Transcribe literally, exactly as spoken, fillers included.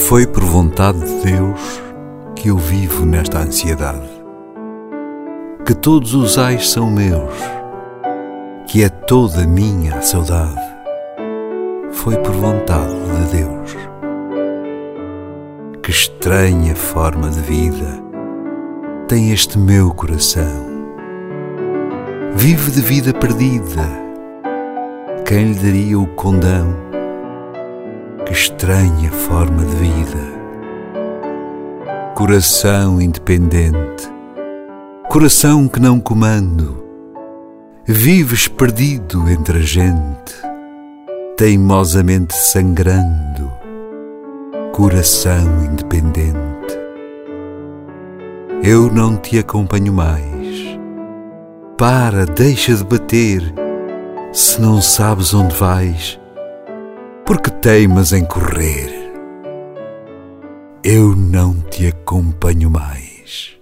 Foi por vontade de Deus que eu vivo nesta ansiedade, que todos os ais são meus, que é toda minha a saudade. Foi por vontade de Deus. Que estranha forma de vida tem este meu coração. Vive de vida perdida, quem lhe daria o condão? Que estranha forma de vida. Coração independente, coração que não comando, vives perdido entre a gente, teimosamente sangrando. Coração independente, eu não te acompanho mais. Para, deixa de bater, se não sabes onde vais, porque teimas em correr. Eu não te acompanho mais.